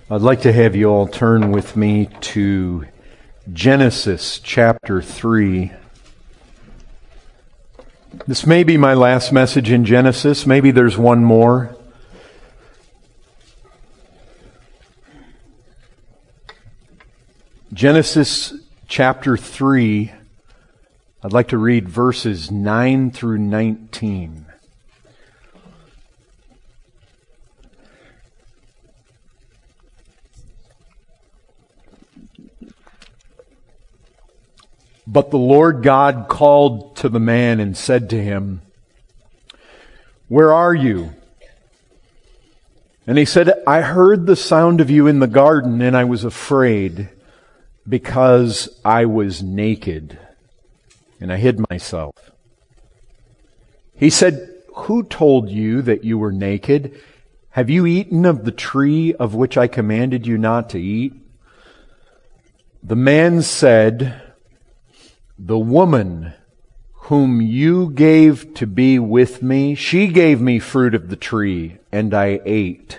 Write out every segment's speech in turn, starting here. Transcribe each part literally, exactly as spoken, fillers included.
I'd like to have you all turn with me to Genesis chapter three. This may be my last message in Genesis. Maybe there's one more. Genesis chapter three, I'd like to read verses nine through nineteen. But the Lord God called to the man and said to him, "Where are you?" And he said, "I heard the sound of you in the garden, and I was afraid, because I was naked, and I hid myself." He said, "Who told you that you were naked? Have you eaten of the tree of which I commanded you not to eat?" The man said, "The woman whom you gave to be with me, she gave me fruit of the tree, and I ate."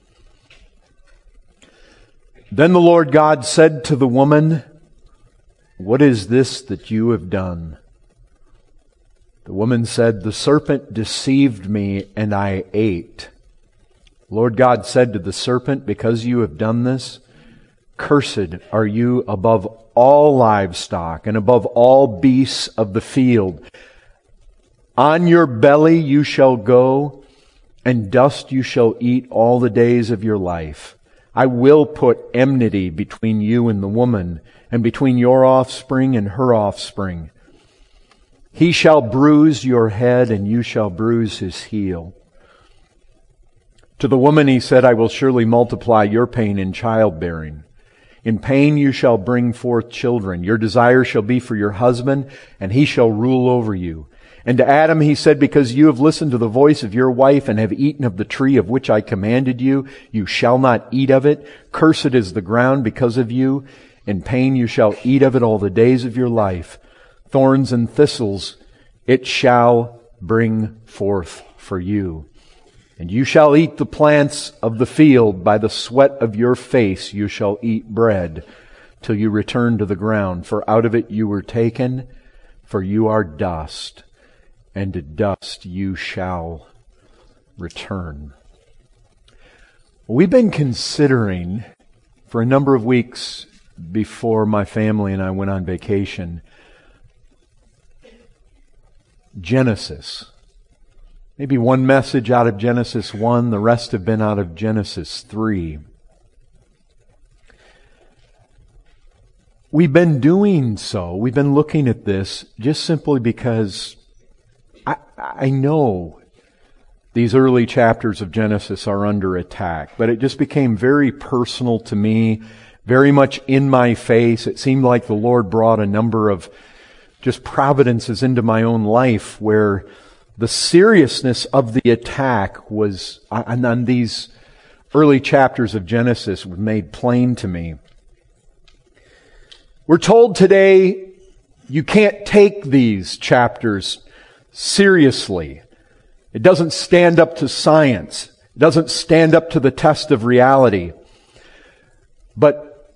Then the Lord God said to the woman, "What is this that you have done?" The woman said, "The serpent deceived me, and I ate." The Lord God said to the serpent, "Because you have done this, cursed are you above all livestock and above all beasts of the field. On your belly you shall go, and dust you shall eat all the days of your life. I will put enmity between you and the woman, and between your offspring and her offspring. He shall bruise your head, and you shall bruise his heel." To the woman he said, "I will surely multiply your pain in childbearing. In pain you shall bring forth children. Your desire shall be for your husband, and he shall rule over you." And to Adam he said, "Because you have listened to the voice of your wife and have eaten of the tree of which I commanded you, you shall not eat of it. Cursed is the ground because of you. In pain you shall eat of it all the days of your life. Thorns and thistles it shall bring forth for you. And you shall eat the plants of the field. By the sweat of your face you shall eat bread, till you return to the ground. For out of it you were taken, for you are dust, and to dust you shall return." We've been considering for a number of weeks before my family and I went on vacation, Genesis. Maybe one message out of Genesis one, the rest have been out of Genesis three. We've been doing so, we've been looking at this just simply because I, I know these early chapters of Genesis are under attack, but it just became very personal to me, very much in my face. It seemed like the Lord brought a number of just providences into my own life where the seriousness of the attack was, and on these early chapters of Genesis, was made plain to me. We're told today you can't take these chapters seriously. It doesn't stand up to science. It doesn't stand up to the test of reality. But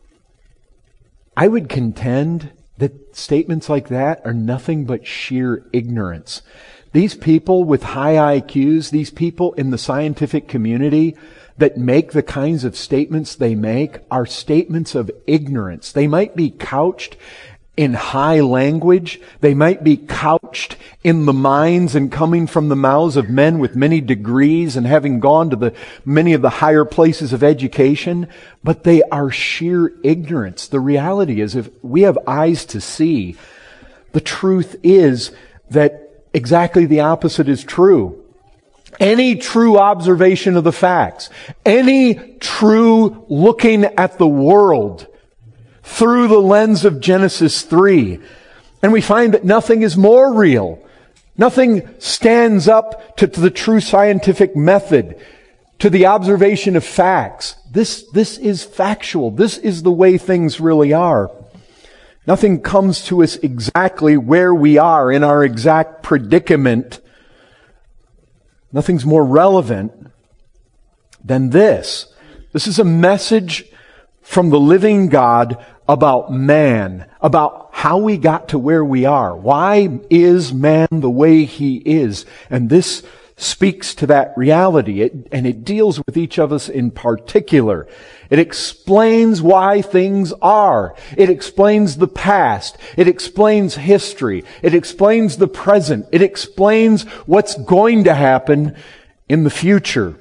I would contend that statements like that are nothing but sheer ignorance. These people with high I Qs, these people in the scientific community that make the kinds of statements they make are statements of ignorance. They might be couched in high language. They might be couched in the minds and coming from the mouths of men with many degrees and having gone to the many of the higher places of education. But they are sheer ignorance. The reality is, if we have eyes to see, the truth is that exactly the opposite is true. Any true observation of the facts, any true looking at the world through the lens of Genesis three, and we find that nothing is more real. Nothing stands up to, to the true scientific method, to the observation of facts. This, this is factual. This is the way things really are. Nothing comes to us exactly where we are in our exact predicament. Nothing's more relevant than this, This is a message from the living God about man, about how we got to where we are. Why is man the way he is? And this speaks to that reality, it, and it deals with each of us in particular. It explains why things are. It explains the past. It explains history. It explains the present. It explains what's going to happen in the future.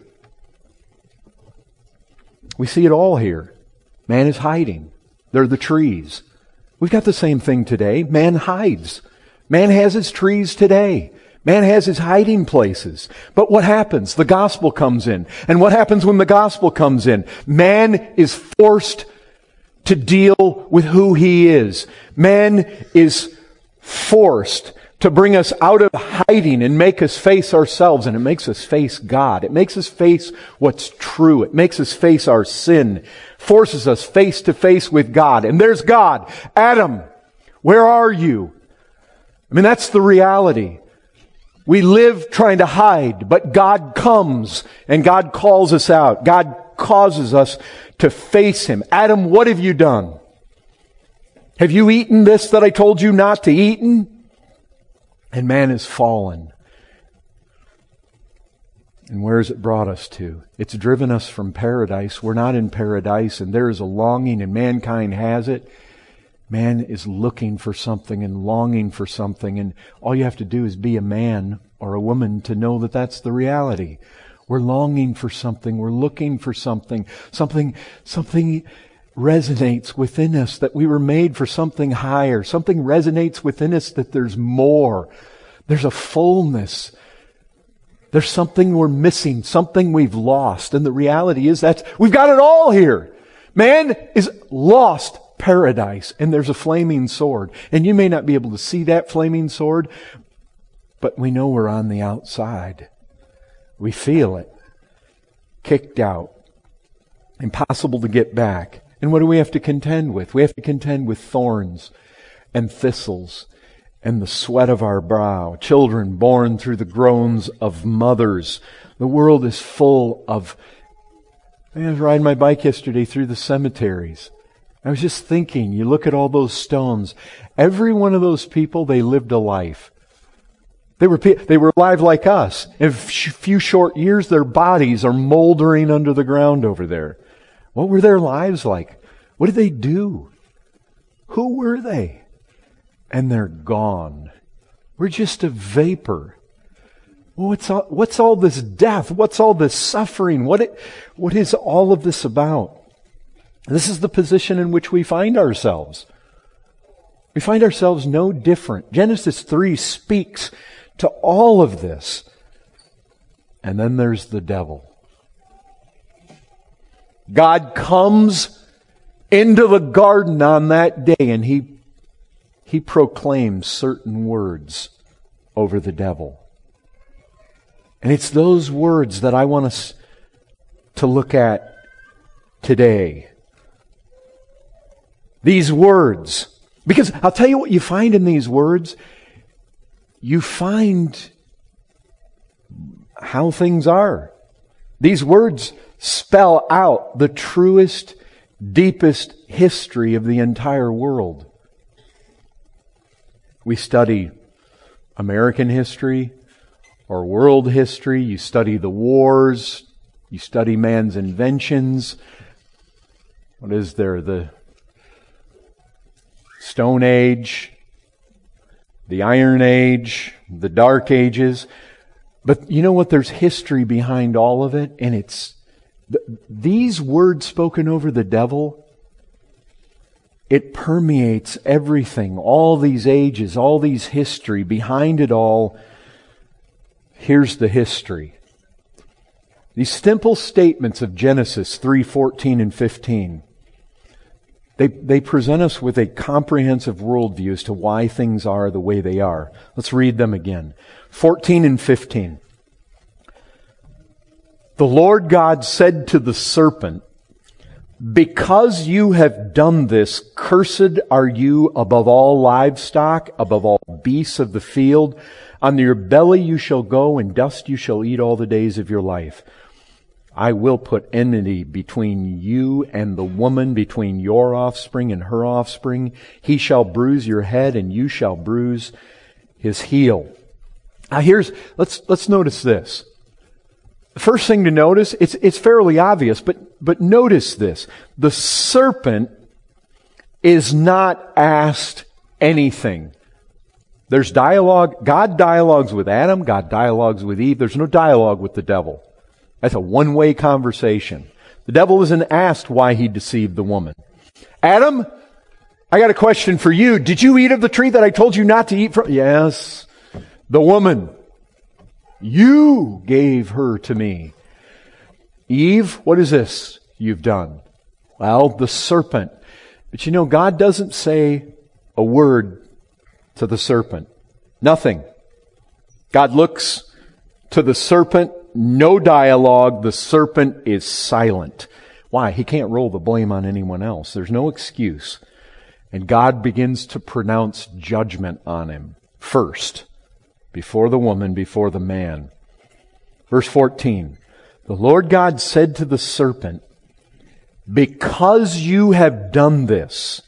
We see it all here. Man is hiding. They're the trees. We've got the same thing today. Man hides. Man has his trees today. Man has his hiding places. But what happens? The gospel comes in. And what happens when the gospel comes in? Man is forced to deal with who he is. Man is forced to bring us out of hiding and make us face ourselves. And it makes us face God. It makes us face what's true. It makes us face our sin. Forces us face to face with God. And there's God. Adam, where are you? I mean, that's the reality. We live trying to hide, but God comes and God calls us out. God causes us to face Him. Adam, what have you done? Have you eaten this that I told you not to eat? And man has fallen. And where has it brought us to? It's driven us from paradise. We're not in paradise, and there is a longing, and mankind has it. Man is looking for something and longing for something, and all you have to do is be a man or a woman to know that that's the reality. We're longing for something. We're looking for something. Something, something resonates within us that we were made for something higher. Something resonates within us that there's more. There's a fullness. There's something we're missing, something we've lost. And the reality is that we've got it all here. Man is lost paradise, and there's a flaming sword. And you may not be able to see that flaming sword, but we know we're on the outside. We feel it. Kicked out. Impossible to get back. And what do we have to contend with? We have to contend with thorns and thistles and the sweat of our brow. Children born through the groans of mothers. The world is full of... I was riding my bike yesterday through the cemeteries. I was just thinking, you look at all those stones. Every one of those people, they lived a life. They were they were alive like us. In a few short years, their bodies are moldering under the ground over there. What were their lives like? What did they do? Who were they? And they're gone. We're just a vapor. What's all, what's all this death? What's all this suffering? What it, what is all of this about? This is the position in which we find ourselves. We find ourselves no different. Genesis three speaks to all of this. And then there's the devil. God comes into the garden on that day, and he, he proclaims certain words over the devil. And it's those words that I want us to look at today. These words. Because I'll tell you what you find in these words. You find how things are. These words spell out the truest, deepest history of the entire world. We study American history or world history. You study the wars. You study man's inventions. What is there? The Stone Age, the Iron Age, the Dark Ages. But you know what? There's history behind all of it. And it's th- these words spoken over the devil, it permeates everything. All these ages, all these history. Behind it all, here's the history. These simple statements of Genesis three, fourteen and fifteen. They, they present us with a comprehensive worldview as to why things are the way they are. Let's read them again. fourteen and fifteen. The Lord God said to the serpent, "Because you have done this, cursed are you above all livestock, above all beasts of the field. On your belly you shall go, and dust you shall eat all the days of your life. I will put enmity between you and the woman, between your offspring and her offspring. He shall bruise your head, and you shall bruise his heel. Now here's, let's, let's notice this. The first thing to notice, it's, it's fairly obvious, but, but notice this. The serpent is not asked anything. There's dialogue. God dialogues with Adam. God dialogues with Eve. There's no dialogue with the devil. That's a one-way conversation. The devil isn't asked why he deceived the woman. Adam, I got a question for you. Did you eat of the tree that I told you not to eat from? Yes. The woman, you gave her to me. Eve, what is this you've done? Well, the serpent. But you know, God doesn't say a word to the serpent. Nothing. God looks to the serpent, no dialogue. The serpent is silent. Why? He can't roll the blame on anyone else. There's no excuse. And God begins to pronounce judgment on him first, before the woman, before the man. Verse fourteen. The Lord God said to the serpent, because you have done this,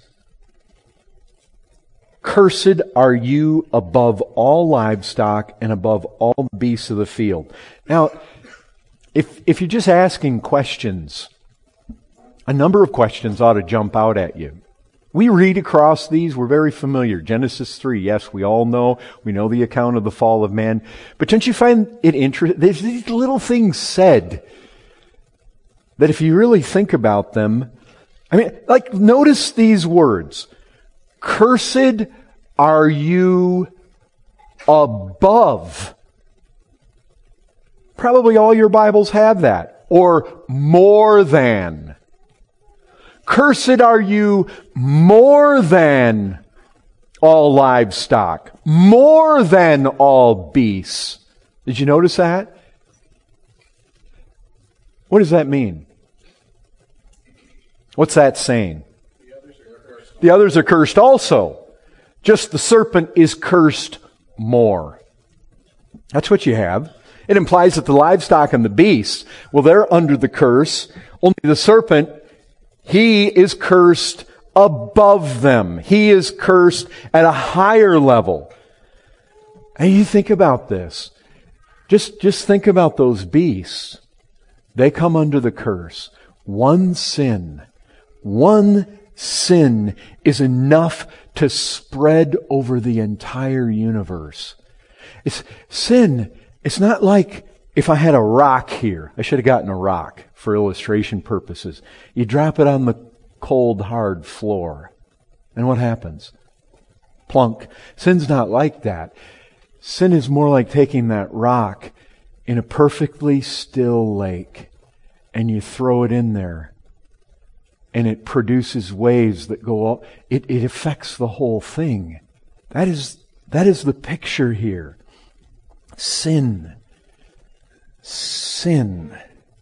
cursed are you above all livestock and above all the beasts of the field. Now, if, if you're just asking questions, a number of questions ought to jump out at you. We read across these, we're very familiar. Genesis three, yes, we all know. We know the account of the fall of man. But don't you find it interesting? There's these little things said that if you really think about them, I mean, like, notice these words. Cursed are you above. Probably all your Bibles have that. Or more than. Cursed are you more than all livestock, more than all beasts. Did you notice that? What does that mean? What's that saying? The others are cursed, the others are cursed also. Just the serpent is cursed more. That's what you have. It implies that the livestock and the beasts, well, they're under the curse. Only the serpent, he is cursed above them. He is cursed at a higher level. And you think about this. Just, just think about those beasts. They come under the curse. One sin, one sin is enough to spread over the entire universe. It's sin. It's not like if I had a rock here. I should have gotten a rock for illustration purposes. You drop it on the cold, hard floor. And what happens? Plunk. Sin's not like that. Sin is more like taking that rock in a perfectly still lake and you throw it in there and it produces waves that go up. It, it affects the whole thing. That is, that is the picture here. Sin. Sin.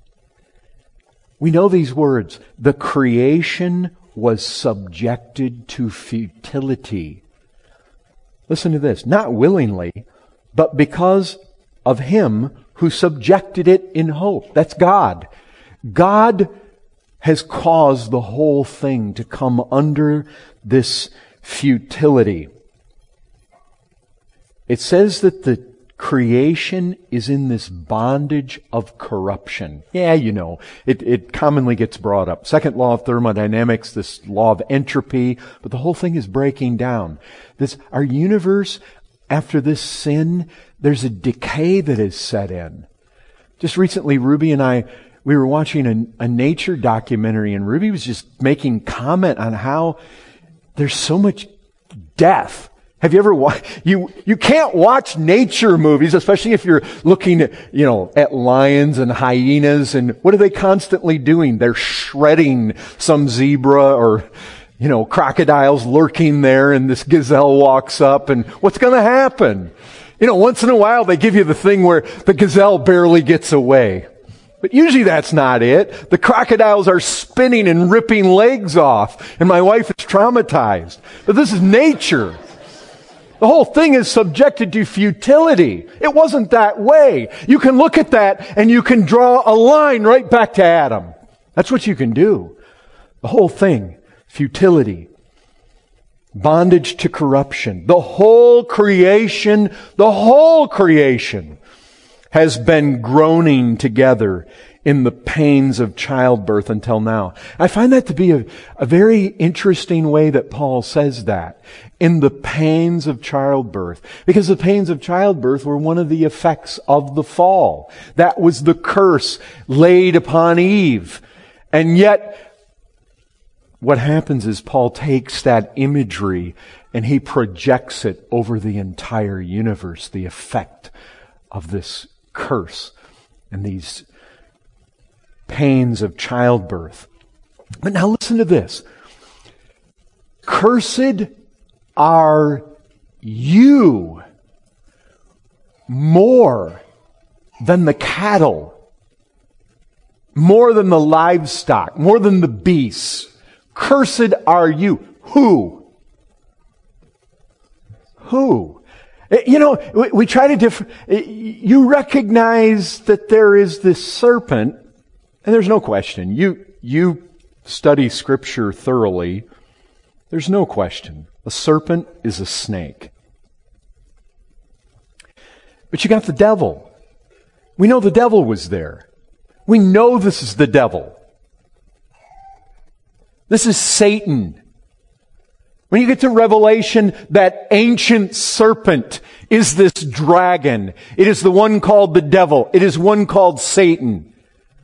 We know these words. The creation was subjected to futility. Listen to this. Not willingly, but because of Him who subjected it in hope. That's God. God has caused the whole thing to come under this futility. It says that the creation is in this bondage of corruption. Yeah, you know, it, it commonly gets brought up. Second law of thermodynamics, this law of entropy, but the whole thing is breaking down. This, our universe, after this sin, there's a decay that is set in. Just recently, Ruby and I, we were watching a, a nature documentary, and Ruby was just making comment on how there's so much death. Have you ever watched, you, you can't watch nature movies, especially if you're looking at, you know, at lions and hyenas, and what are they constantly doing? They're shredding some zebra or, you know, crocodiles lurking there, and this gazelle walks up, and what's going to happen? You know, once in a while they give you the thing where the gazelle barely gets away. But usually that's not it. The crocodiles are spinning and ripping legs off, and my wife is traumatized. But this is nature. The whole thing is subjected to futility. It wasn't that way. You can look at that and you can draw a line right back to Adam. That's what you can do. The whole thing, futility. Bondage to corruption. The whole creation, the whole creation has been groaning together in the pains of childbirth until now. I find that to be a, a very interesting way that Paul says that. In the pains of childbirth. Because the pains of childbirth were one of the effects of the fall. That was the curse laid upon Eve. And yet, what happens is Paul takes that imagery and he projects it over the entire universe, the effect of this curse and these pains of childbirth. But now listen to this. Cursed are you more than the cattle, more than the livestock, more than the beasts. Cursed are you. Who? Who? You know, we, we try to differ. You recognize that there is this serpent, and there's no question. You, you study Scripture thoroughly. There's no question. A serpent is a snake. But you got the devil. We know the devil was there. We know this is the devil. This is Satan. When you get to Revelation, that ancient serpent is this dragon. It is the one called the devil. It is one called Satan.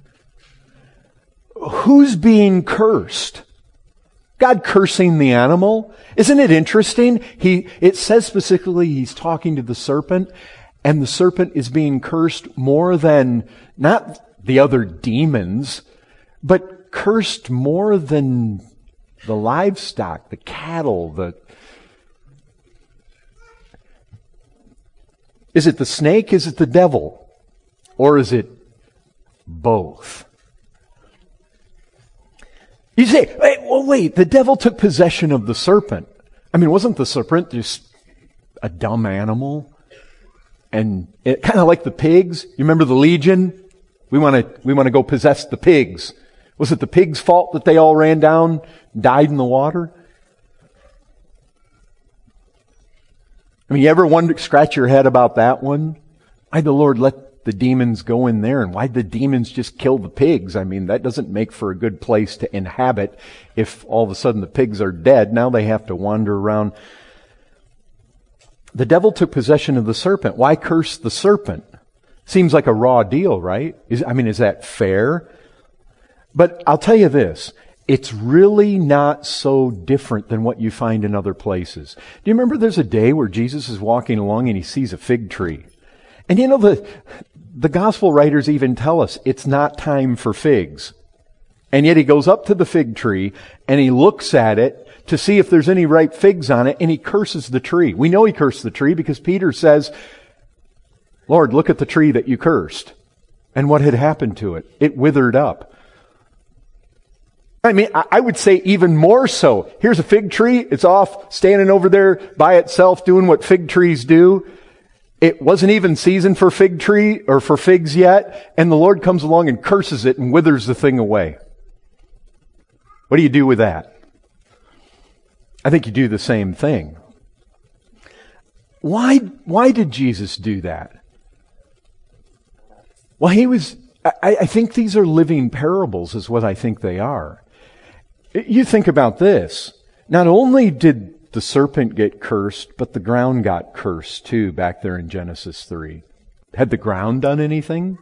Who's being cursed? God cursing the animal? Isn't it interesting? He, it says specifically he's talking to the serpent, and the serpent is being cursed more than, not the other demons, but cursed more than the livestock, the cattle, the... Is it the snake? Is it the devil? Or is it both? You say, wait, well, wait, the devil took possession of the serpent. I mean, wasn't the serpent just a dumb animal? And it kind of like the pigs. You remember the legion? We want to, we want to go possess the pigs. Was it the pigs' fault that they all ran down, died in the water? I mean, you ever wonder, scratch your head about that one? Why'd the Lord let the demons go in there, and why'd the demons just kill the pigs? I mean, that doesn't make for a good place to inhabit if all of a sudden the pigs are dead. Now they have to wander around. The devil took possession of the serpent. Why curse the serpent? Seems like a raw deal, right? Is, I mean, is that fair? But I'll tell you this. It's really not so different than what you find in other places. Do you remember there's a day where Jesus is walking along and he sees a fig tree? And you know, the, the gospel writers even tell us it's not time for figs. And yet he goes up to the fig tree and he looks at it to see if there's any ripe figs on it, and he curses the tree. We know he cursed the tree because Peter says, Lord, look at the tree that you cursed. And what had happened to it? It withered up. I mean, I would say even more so. Here's a fig tree. It's off standing over there by itself doing what fig trees do. It wasn't even season for fig tree or for figs yet. And the Lord comes along and curses it and withers the thing away. What do you do with that? I think you do the same thing. Why, why did Jesus do that? Well, he was, I, I think these are living parables is what I think they are. You think about this. Not only did the serpent get cursed, but the ground got cursed too back there in Genesis three. Had the ground done anything?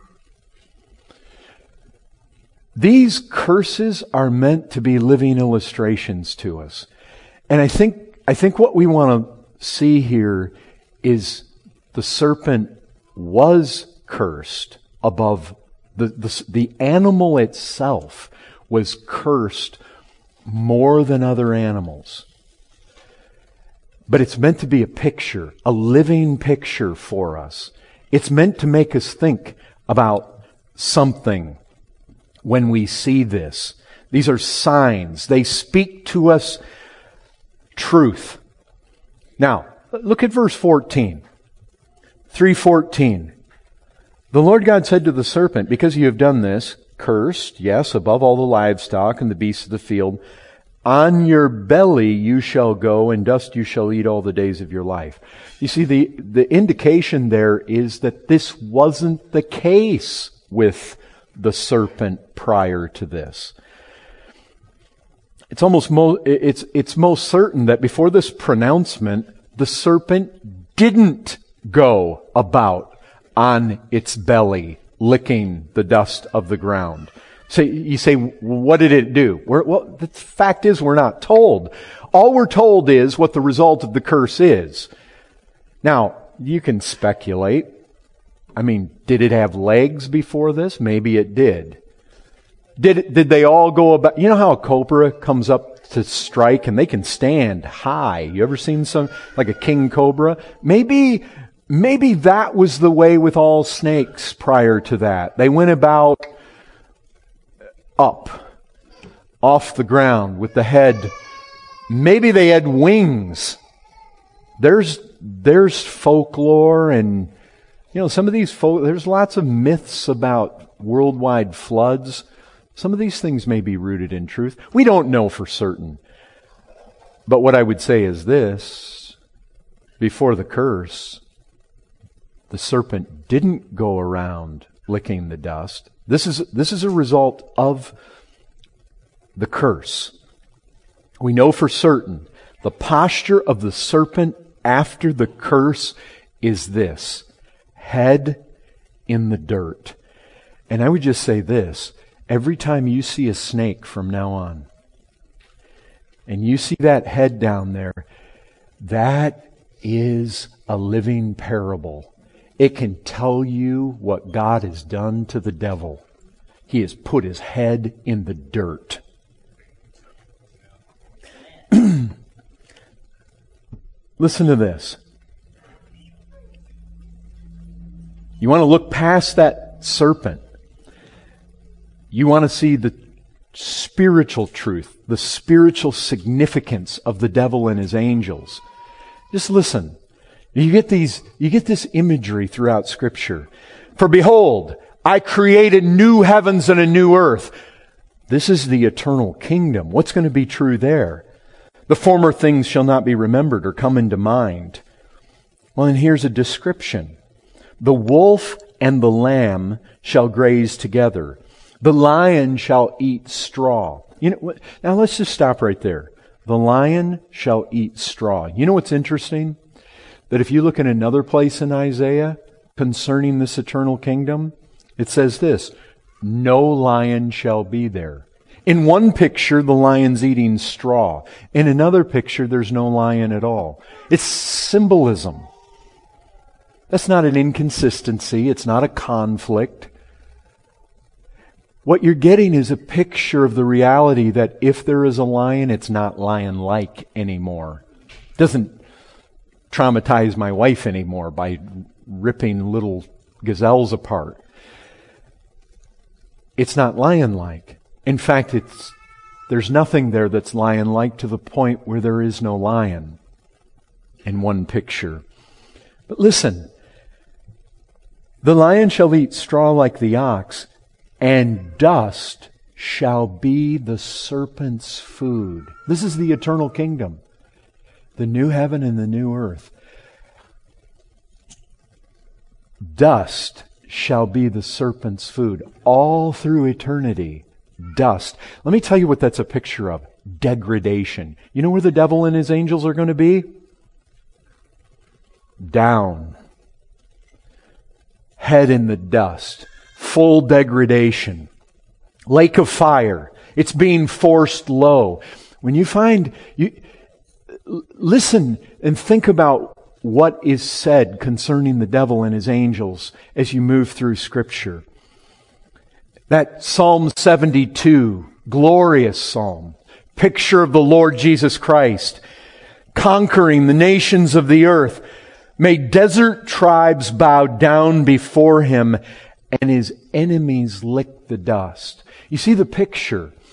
These curses are meant to be living illustrations to us. And I think, I think what we want to see here is the serpent was cursed above the, the, the animal itself was cursed more than other animals. But it's meant to be a picture, a living picture for us. It's meant to make us think about something when we see this. These are signs. They speak to us truth. Now, Look at verse fourteen. three fourteen. The Lord God said to the serpent, because you have done this, cursed, yes, above all the livestock and the beasts of the field, on your belly you shall go, and dust you shall eat all the days of your life. You see, the, the indication there is that this wasn't the case with the serpent prior to this. It's almost mo- it's it's most certain that before this pronouncement, the serpent didn't go about on its belly, licking the dust of the ground. So you say, what did it do? We're, well, the fact is we're not told. All we're told is what the result of the curse is. Now, you can speculate. I mean, did it have legs before this? Maybe it did. Did it, did they all go about, you know how a cobra comes up to strike and they can stand high. You ever seen some, like a king cobra? Maybe, maybe that was the way with all snakes prior to that. They went about up, off the ground with the head. Maybe they had wings. There's, there's folklore and, you know, some of these folk, there's lots of myths about worldwide floods. Some of these things may be rooted in truth. We don't know for certain. But what I would say is this: before the curse, the serpent didn't go around licking the dust. This is, this is a result of the curse. We know for certain the posture of the serpent after the curse is this: head in the dirt. And I would just say this: every time you see a snake from now on, and you see that head down there, that is a living parable. It can tell you what God has done to the devil. He has put his head in the dirt. Listen to this. You want to look past that serpent. You want to see the spiritual truth, the spiritual significance of the devil and his angels. Just listen. You get these, you get this imagery throughout Scripture. For behold, I created new heavens and a new earth. This is the eternal kingdom. What's going to be true there? The former things shall not be remembered or come into mind. Well, and here's a description. The wolf and the lamb shall graze together. The lion shall eat straw. You know, now let's just stop right there. The lion shall eat straw. You know what's interesting? That if you look in another place in Isaiah concerning this eternal kingdom, it says this: no lion shall be there. In one picture, the lion's eating straw. In another picture, there's no lion at all. It's symbolism. That's not an inconsistency. It's not a conflict. What you're getting is a picture of the reality that if there is a lion, it's not lion-like anymore. It doesn't traumatize my wife anymore by ripping little gazelles apart. It's not lion-like. In fact, it's there's nothing there that's lion-like to the point where there is no lion in one picture. But listen, the lion shall eat straw like the ox, and dust shall be the serpent's food. This is the eternal kingdom, the new heaven and the new earth. Dust shall be the serpent's food all through eternity. Dust. Let me tell you what that's a picture of. Degradation. You know where the devil and his angels are going to be? Down. Head in the dust. Full degradation. Lake of fire. It's being forced low. When you find, you listen and think about what is said concerning the devil and his angels as you move through Scripture. That Psalm seventy-two, glorious psalm, picture of the Lord Jesus Christ, conquering the nations of the earth. May desert tribes bow down before Him, and His enemies lick the dust. You see the picture.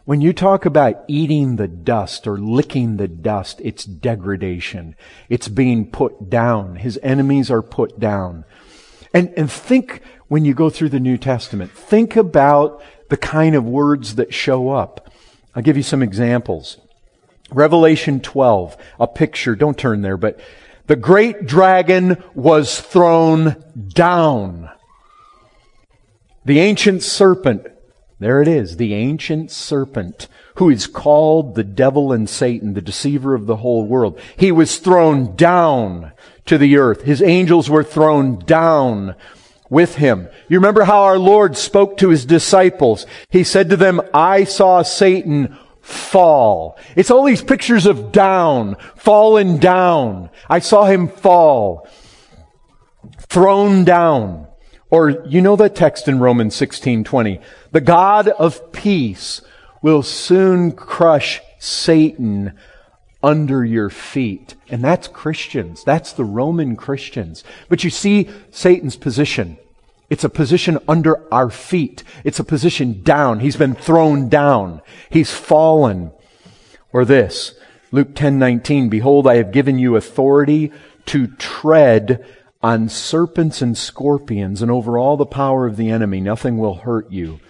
When you talk about eating the dust or licking the dust, it's degradation. It's being put down. His enemies are put down. And, and think, when you go through the New Testament, think about the kind of words that show up. I'll give you some examples. Revelation twelve, a picture, don't turn there, but the great dragon was thrown down. The ancient serpent, there it is, the ancient serpent, who is called the devil and Satan, the deceiver of the whole world. He was thrown down to the earth. His angels were thrown down with him. You remember how our Lord spoke to his disciples. He said to them, I saw Satan fall. It's all these pictures of down, fallen down. I saw him fall, thrown down. Or you know that text in Romans sixteen twenty. The God of peace will soon crush Satan under your feet. And that's Christians. That's the Roman Christians. But you see Satan's position. It's a position under our feet. It's a position down. He's been thrown down. He's fallen. Or this, Luke ten nineteen, behold, I have given you authority to tread on serpents and scorpions, and over all the power of the enemy. Nothing will hurt you.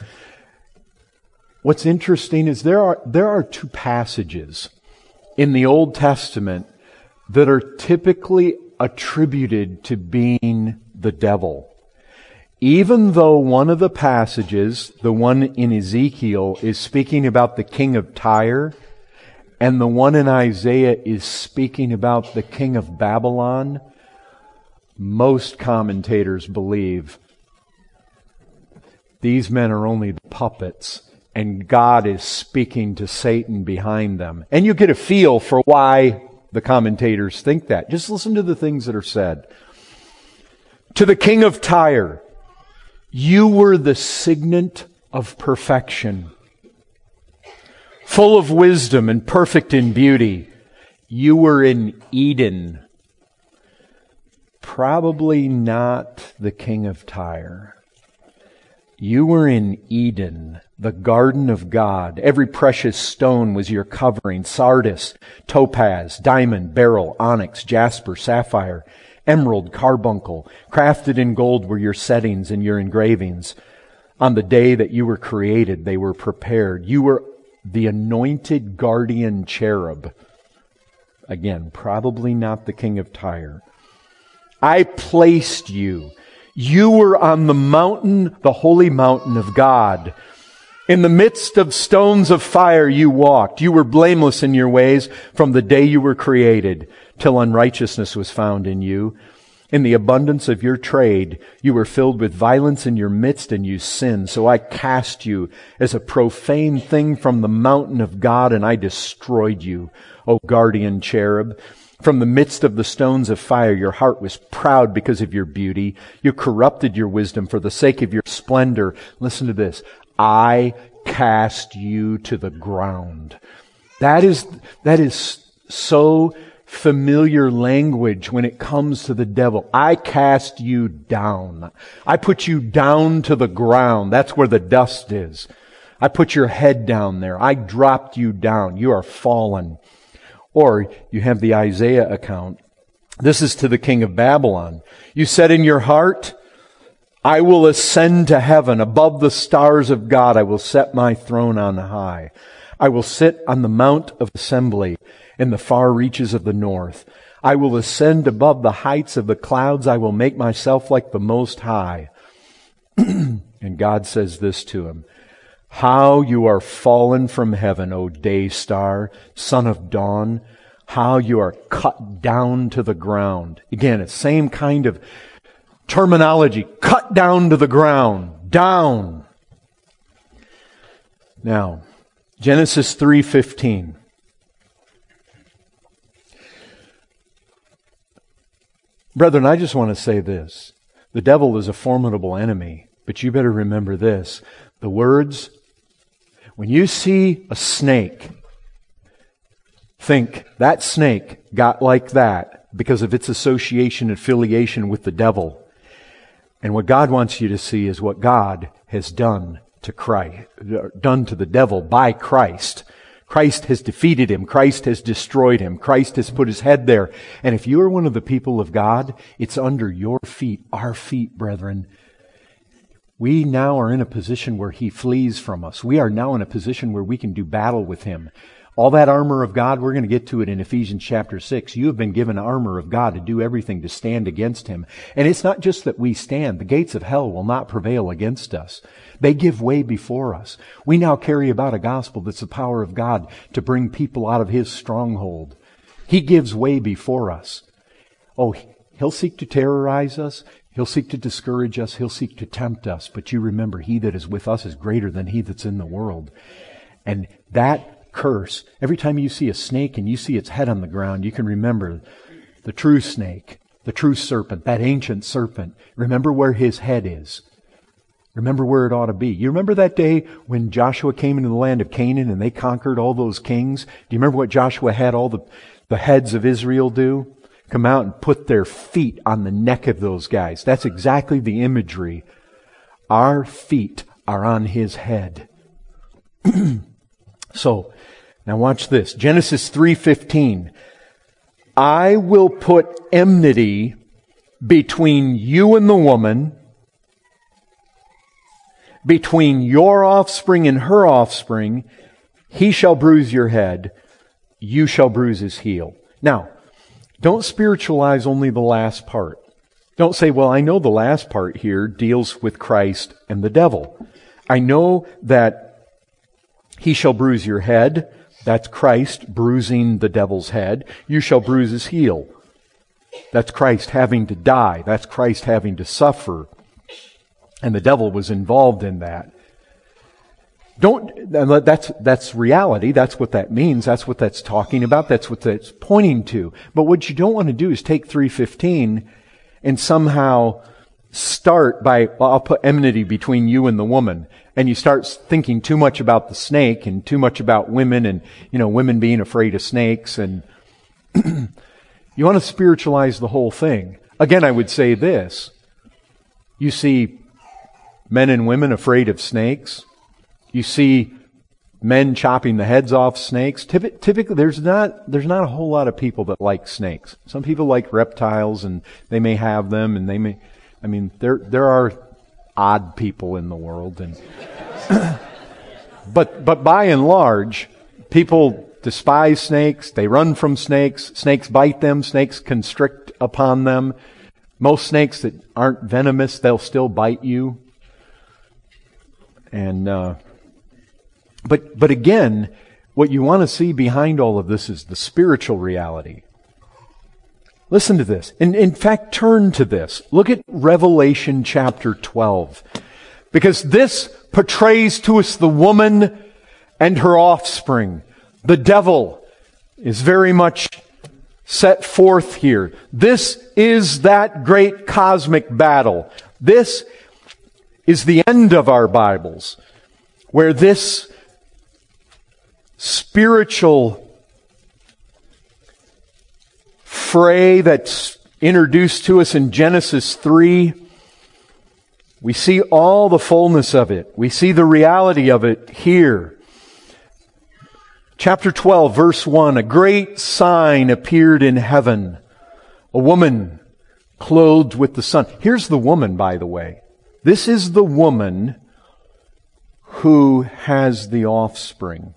What's interesting is there are, there are two passages in the Old Testament that are typically attributed to being the devil. Even though one of the passages, the one in Ezekiel, is speaking about the king of Tyre, and the one in Isaiah is speaking about the king of Babylon, most commentators believe these men are only the puppets, and God is speaking to Satan behind them. And you get a feel for why the commentators think that. Just listen to the things that are said. To the king of Tyre, you were the signet of perfection, full of wisdom and perfect in beauty. You were in Eden. Probably not the king of Tyre. You were in Eden, the garden of God. Every precious stone was your covering: sardius, topaz, diamond, beryl, onyx, jasper, sapphire, emerald, carbuncle. Crafted in gold were your settings and your engravings. On the day that you were created, they were prepared. You were the anointed guardian cherub. Again, probably not the king of Tyre. I placed you. You were on the mountain, the holy mountain of God. In the midst of stones of fire you walked. You were blameless in your ways from the day you were created, till unrighteousness was found in you. In the abundance of your trade, you were filled with violence in your midst, and you sinned. So I cast you as a profane thing from the mountain of God, and I destroyed you, O guardian cherub. From the midst of the stones of fire, your heart was proud because of your beauty. You corrupted your wisdom for the sake of your splendor. Listen to this. I cast you to the ground. That is, that is so familiar language when it comes to the devil. I cast you down. I put you down to the ground. That's where the dust is. I put your head down there. I dropped you down. You are fallen. Or you have the Isaiah account. This is to the king of Babylon. You said in your heart, I will ascend to heaven. Above the stars of God, I will set my throne on high. I will sit on the mount of assembly in the far reaches of the north. I will ascend above the heights of the clouds. I will make myself like the Most High. And God says this to him. How you are fallen from heaven, O day star, son of dawn. How you are cut down to the ground. Again, it's same kind of terminology. Cut down to the ground. Down. Now, Genesis three fifteen. Brethren, I just want to say this. The devil is a formidable enemy, but you better remember this. The words, when you see a snake, think that snake got like that because of its association and affiliation with the devil. And what God wants you to see is what God has done to Christ, done to the devil by Christ. Christ has defeated him. Christ has destroyed him. Christ has put his head there. And if you are one of the people of God, it's under your feet, our feet, brethren. We now are in a position where he flees from us. We are now in a position where we can do battle with him. All that armor of God, we're going to get to it in Ephesians chapter six. You have been given armor of God to do everything to stand against him. And it's not just that we stand. The gates of hell will not prevail against us. They give way before us. We now carry about a gospel that's the power of God to bring people out of his stronghold. He gives way before us. Oh, he'll seek to terrorize us. He'll seek to discourage us. He'll seek to tempt us. But you remember, he that is with us is greater than he that's in the world. And that curse, every time you see a snake and you see its head on the ground, you can remember the true snake, the true serpent, that ancient serpent. Remember where his head is. Remember where it ought to be. You remember that day when Joshua came into the land of Canaan and they conquered all those kings? Do you remember what Joshua had all the, the heads of Israel do? Come out and put their feet on the neck of those guys. That's exactly the imagery. Our feet are on his head. So, now watch this. Genesis three fifteen. I will put enmity between you and the woman, between your offspring and her offspring. He shall bruise your head, you shall bruise his heel. Now, don't spiritualize only the last part. Don't say, well, I know the last part here deals with Christ and the devil. I know that he shall bruise your head. That's Christ bruising the devil's head. You shall bruise his heel. That's Christ having to die. That's Christ having to suffer. And the devil was involved in that. Don't, that's, that's reality. That's what that means. That's what that's talking about. That's what that's pointing to. But what you don't want to do is take three fifteen and somehow start by, well, I'll put enmity between you and the woman. And you start thinking too much about the snake and too much about women and, you know, women being afraid of snakes. And you want to spiritualize the whole thing. Again, I would say this. You see men and women afraid of snakes. You see men chopping the heads off snakes. Typically, there's not, there's not a whole lot of people that like snakes. Some people like reptiles and they may have them and they may, I mean, there, there are odd people in the world, and but but by and large, people despise snakes. They run from snakes. Snakes bite them. Snakes constrict upon them. Most snakes that aren't venomous, they'll still bite you. And uh, but but again, what you want to see behind all of this is the spiritual reality. Listen to this. In, in fact, turn to this. Look at Revelation chapter twelve. Because this portrays to us the woman and her offspring. The devil is very much set forth here. This is that great cosmic battle. This is the end of our Bibles, where this spiritual fray that's introduced to us in Genesis three, we see all the fullness of it. We see the reality of it here. Chapter twelve, verse one, a great sign appeared in heaven. A woman clothed with the sun. Here's the woman, by the way. This is the woman who has the offspring.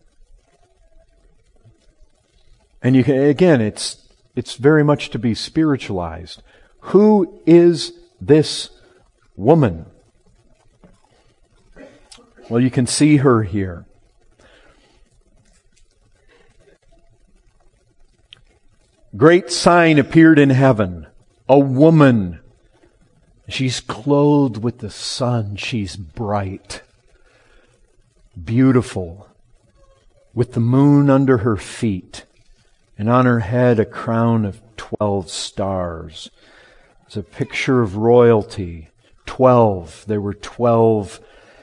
And you can, again, it's It's very much to be spiritualized. Who is this woman? Well, you can see her here. Great sign appeared in heaven. A woman. She's clothed with the sun. She's bright. Beautiful. With the moon under her feet. And on her head a crown of twelve stars. It's a picture of royalty. Twelve. There were twelve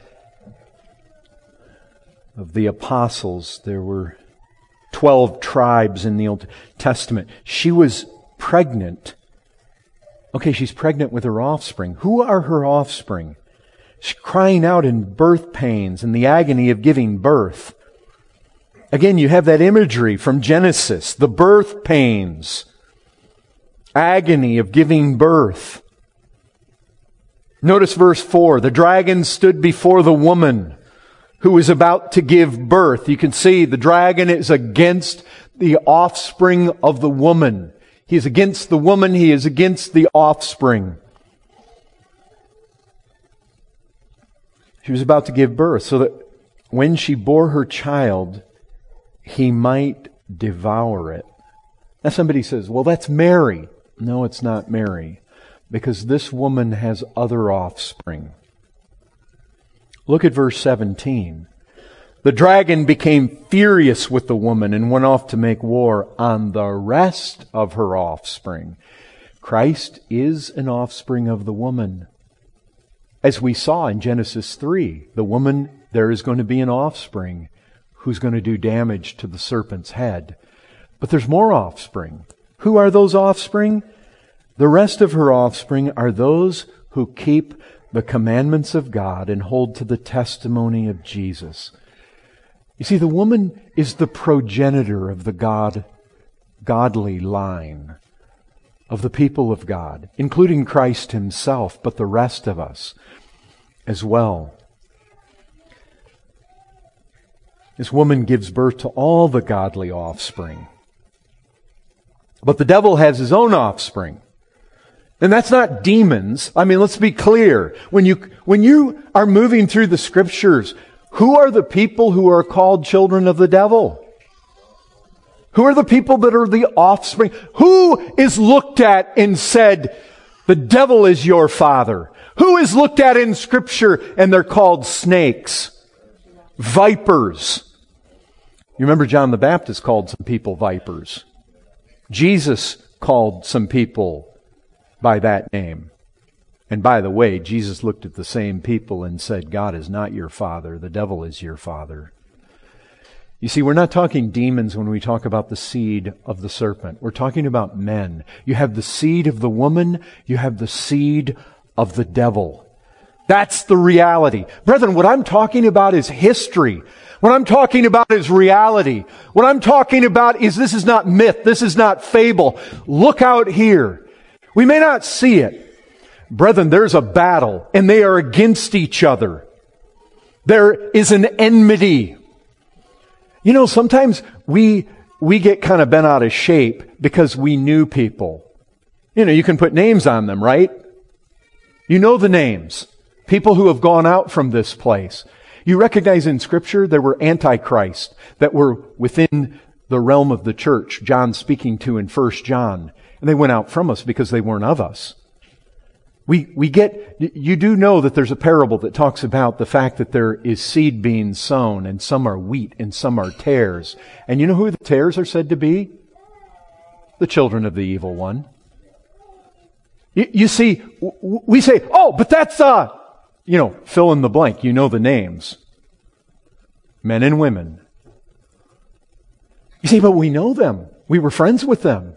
of the apostles. There were twelve tribes in the Old Testament. She was pregnant. Okay, she's pregnant with her offspring. Who are her offspring? She's crying out in birth pains and the agony of giving birth. Again, you have that imagery from Genesis, the birth pains, agony of giving birth. Notice verse four, the dragon stood before the woman who was about to give birth. You can see the dragon is against the offspring of the woman. He is against the woman, he is against the offspring. She was about to give birth so that when she bore her child, he might devour it. Now somebody says, well, that's Mary. No, it's not Mary, because this woman has other offspring. Look at verse seventeen. The dragon became furious with the woman and went off to make war on the rest of her offspring. Christ is an offspring of the woman. As we saw in Genesis three, the woman, there is going to be an offspring who's going to do damage to the serpent's head. But there's more offspring. Who are those offspring? The rest of her offspring are those who keep the commandments of God and hold to the testimony of Jesus. You see, the woman is the progenitor of the God, godly line of the people of God, including Christ Himself, but the rest of us as well. This woman gives birth to all the godly offspring. But the devil has his own offspring. And that's not demons. I mean, let's be clear. When you, when you are moving through the Scriptures, who are the people who are called children of the devil? Who are the people that are the offspring? Who is looked at and said, the devil is your father? Who is looked at in Scripture and they're called snakes, vipers? You remember John the Baptist called some people vipers. Jesus called some people by that name. And by the way, Jesus looked at the same people and said, God is not your father, the devil is your father. You see, we're not talking demons when we talk about the seed of the serpent. We're talking about men. You have the seed of the woman, you have the seed of the devil. That's the reality. Brethren, what I'm talking about is history. What I'm talking about is reality. What I'm talking about is this is not myth. This is not fable. Look out here. We may not see it. Brethren, there's a battle, and they are against each other. There is an enmity. You know, sometimes we we get kind of bent out of shape because we knew people. You know, you can put names on them, right? You know the names. People who have gone out from this place. You recognize in Scripture there were antichrists that were within the realm of the church, John speaking to in First John. And they went out from us because they weren't of us. We we get, you do know that there's a parable that talks about the fact that there is seed being sown, and some are wheat and some are tares. And you know who the tares are said to be? The children of the evil one. You, you see, w- we say, oh, but that's, uh, you know, fill in the blank. You know the names. Men and women. You see, but we know them. We were friends with them.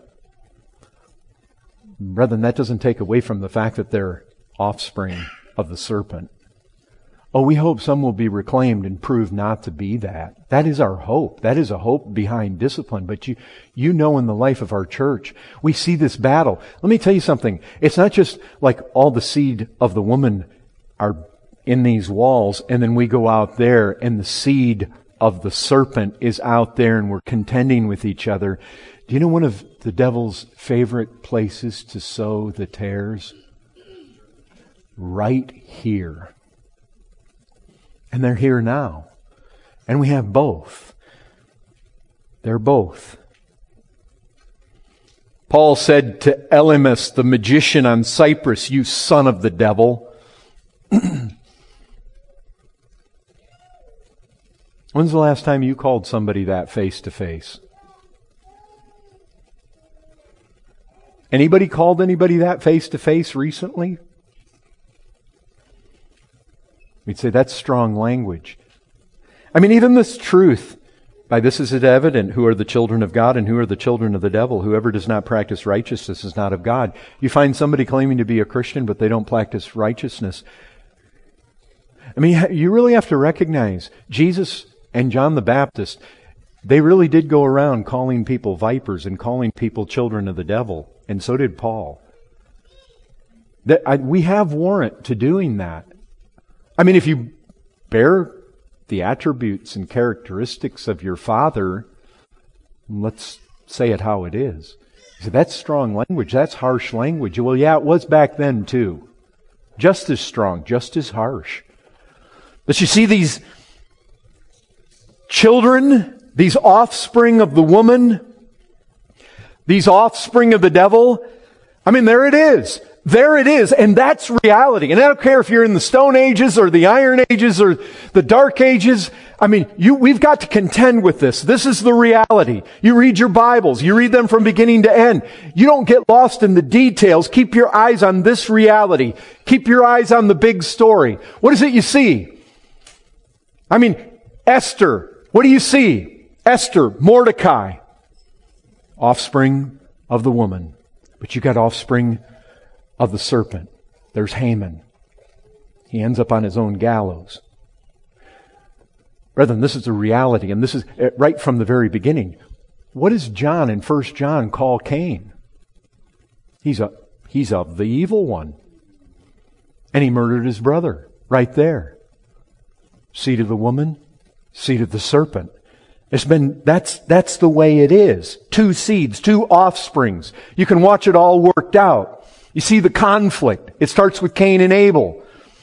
Brethren, that doesn't take away from the fact that they're offspring of the serpent. Oh, we hope some will be reclaimed and prove not to be that. That is our hope. That is a hope behind discipline. But you, you know in the life of our church, we see this battle. Let me tell you something. It's not just like all the seed of the woman are in these walls, and then we go out there and the seed of the serpent is out there and we're contending with each other. Do you know one of the devil's favorite places to sow the tares? Right here. And they're here now. And we have both. They're both. Paul said to Elymas, the magician on Cyprus, you son of the devil. When's the last time you called somebody that face to face? Anybody called anybody that face to face recently? We'd say that's strong language. I mean, even this truth, by this is it evident who are the children of God and who are the children of the devil. Whoever does not practice righteousness is not of God. You find somebody claiming to be a Christian, but they don't practice righteousness. I mean, you really have to recognize Jesus and John the Baptist, they really did go around calling people vipers and calling people children of the devil. And so did Paul. That I, we have warrant to doing that. I mean, if you bear the attributes and characteristics of your father, let's say it how it is. So that's strong language. That's harsh language. Well, yeah, it was back then too. Just as strong, just as harsh. But you see these children, these offspring of the woman, these offspring of the devil, I mean, there it is. There it is. And that's reality. And I don't care if you're in the Stone Ages or the Iron Ages or the Dark Ages. I mean, you, we've got to contend with this. This is the reality. You read your Bibles. You read them from beginning to end. You don't get lost in the details. Keep your eyes on this reality. Keep your eyes on the big story. What is it you see? I mean, Esther. What do you see? Esther, Mordecai. Offspring of the woman. But you got offspring of the serpent. There's Haman. He ends up on his own gallows. Brethren, this is the reality, and this is right from the very beginning. What does John in First John call Cain? He's a he's of the evil one. And he murdered his brother right there. Seed of the woman, seed of the serpent. It's been that's that's the way it is. Two seeds, two offsprings. You can watch it all worked out. You see the conflict. It starts with Cain and Abel.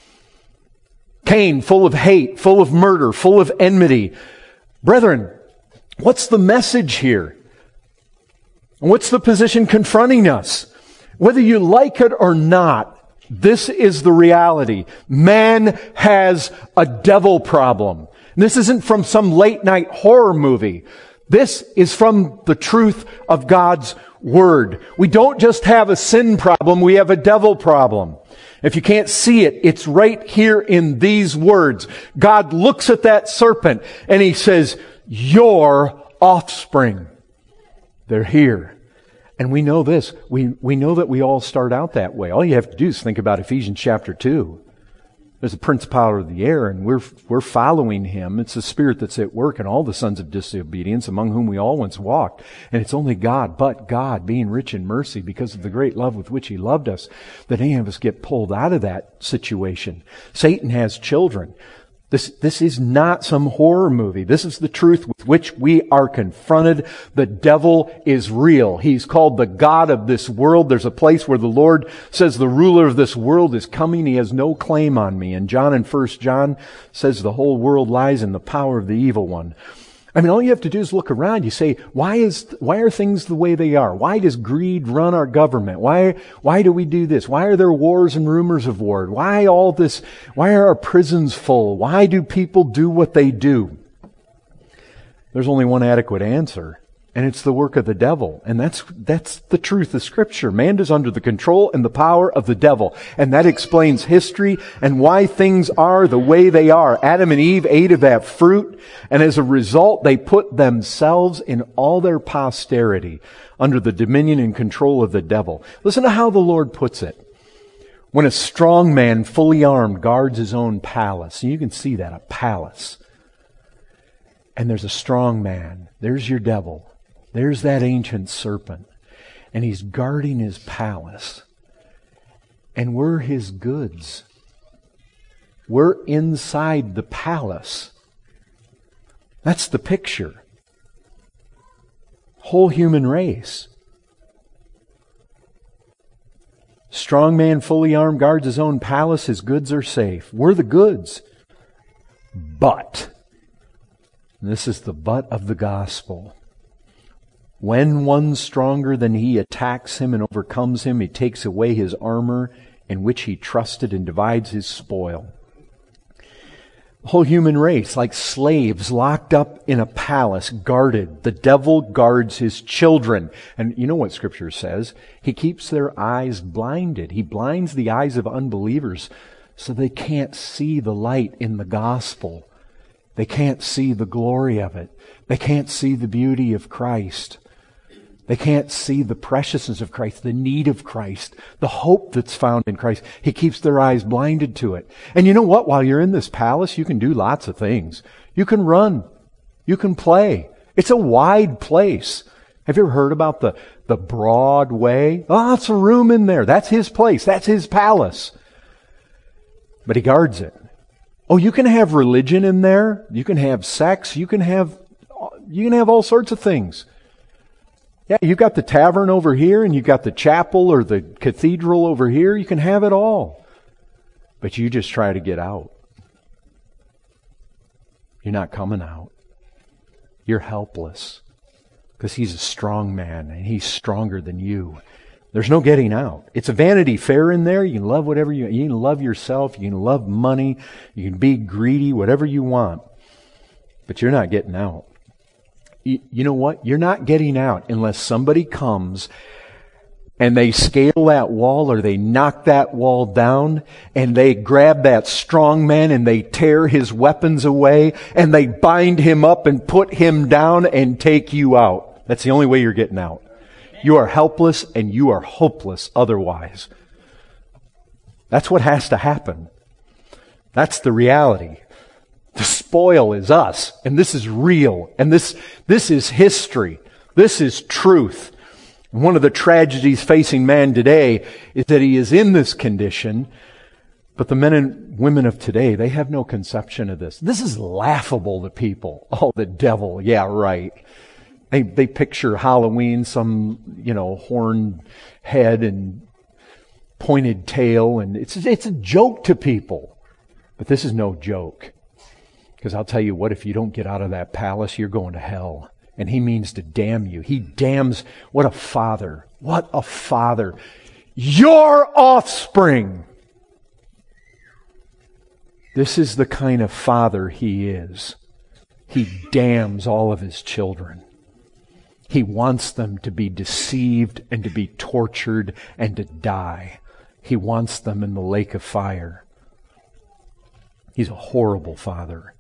Cain, full of hate, full of murder, full of enmity. Brethren, what's the message here? What's the position confronting us? Whether you like it or not, this is the reality. Man has a devil problem. And this isn't from some late night horror movie. This is from the truth of God's Word. We don't just have a sin problem, we have a devil problem. If you can't see it, it's right here in these words. God looks at that serpent and He says, your offspring. They're here. And we know this. We, we know that we all start out that way. All you have to do is think about Ephesians chapter two. There's a principality of the air, and we're we're following him. It's the Spirit that's at work in all the sons of disobedience, among whom we all once walked. And it's only God, but God, being rich in mercy, because of the great love with which He loved us, that any of us get pulled out of that situation. Satan has children. This, this is not some horror movie. This is the truth with which we are confronted. The devil is real. He's called the God of this world. There's a place where the Lord says the ruler of this world is coming. He has no claim on me. And John in First John says the whole world lies in the power of the evil one. I mean, all you have to do is look around. You say, why is, why are things the way they are? Why does greed run our government? Why, why do we do this? Why are there wars and rumors of war? Why all this? Why are our prisons full? Why do people do what they do? There's only one adequate answer, and it's the work of the devil. And that's, that's the truth of Scripture. Man is under the control and the power of the devil. And that explains history and why things are the way they are. Adam and Eve ate of that fruit, and as a result, they put themselves in all their posterity under the dominion and control of the devil. Listen to how the Lord puts it. When a strong man, fully armed, guards his own palace. And you can see that, a palace. And there's a strong man. There's your devil. There's that ancient serpent, and he's guarding his palace. And we're his goods. We're inside the palace. That's the picture. Whole human race. Strong man, fully armed, guards his own palace. His goods are safe. We're the goods. But, and this is the but of the gospel, when one stronger than he attacks him and overcomes him, he takes away his armor in which he trusted and divides his spoil. The whole human race, like slaves locked up in a palace, guarded. The devil guards his children. And you know what Scripture says? He keeps their eyes blinded. He blinds the eyes of unbelievers so they can't see the light in the gospel. They can't see the glory of it. They can't see the beauty of Christ. They can't see the preciousness of Christ, the need of Christ, the hope that's found in Christ. He keeps their eyes blinded to it. And you know what? While you're in this palace, you can do lots of things. You can run. You can play. It's a wide place. Have you ever heard about the, the broad way? Lots of room in there. That's His place. That's His palace. But He guards it. Oh, you can have religion in there. You can have sex. You can have, you can have all sorts of things. Yeah, you've got the tavern over here and you've got the chapel or the cathedral over here. You can have it all. But you just try to get out. You're not coming out. You're helpless. Because He's a strong man and He's stronger than you. There's no getting out. It's a Vanity Fair in there. You can love whatever you, you can love yourself. You can love money. You can be greedy, whatever you want. But you're not getting out. You, you know what? You're not getting out unless somebody comes and they scale that wall or they knock that wall down and they grab that strong man and they tear his weapons away and they bind him up and put him down and take you out. That's the only way you're getting out. You are helpless and you are hopeless otherwise. That's what has to happen. That's the reality. The spoil is us, and this is real, and this, this is history. This is truth. And one of the tragedies facing man today is that he is in this condition, but the men and women of today, they have no conception of this. This is laughable to people. Oh, the devil, yeah, right. They they picture Halloween, some, you know, horned head and pointed tail, and it's it's a joke to people. But this is no joke. Because I'll tell you what, if you don't get out of that palace, you're going to hell. And He means to damn you. He damns. What a father. What a father. Your offspring. This is the kind of father He is. He damns all of His children. He wants them to be deceived and to be tortured and to die. He wants them in the lake of fire. He's a horrible father.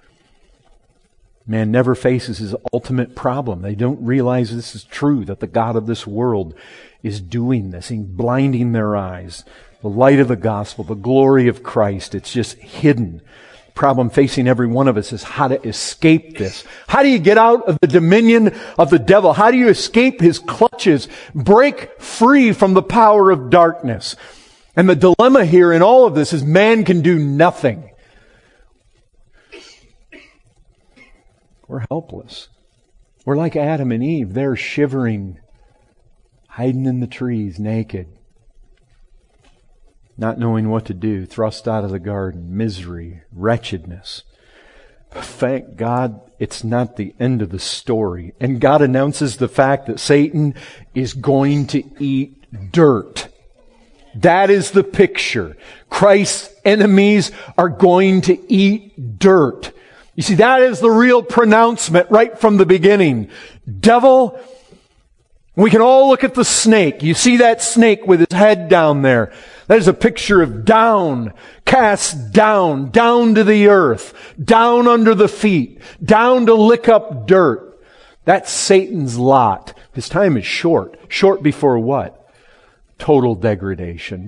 Man never faces his ultimate problem. They don't realize this is true, that the God of this world is doing this. He's blinding their eyes. The light of the gospel, the glory of Christ, it's just hidden. The problem facing every one of us is how to escape this. How do you get out of the dominion of the devil? How do you escape his clutches? Break free from the power of darkness. And the dilemma here in all of this is man can do nothing. We're helpless. We're like Adam and Eve. They're shivering, hiding in the trees, naked, not knowing what to do, thrust out of the garden, misery, wretchedness. But thank God it's not the end of the story. And God announces the fact that Satan is going to eat dirt. That is the picture. Christ's enemies are going to eat dirt. You see, that is the real pronouncement right from the beginning. Devil, we can all look at the snake. You see that snake with his head down there. That is a picture of down, cast down, down to the earth, down under the feet, down to lick up dirt. That's Satan's lot. His time is short. Short before what? Total degradation.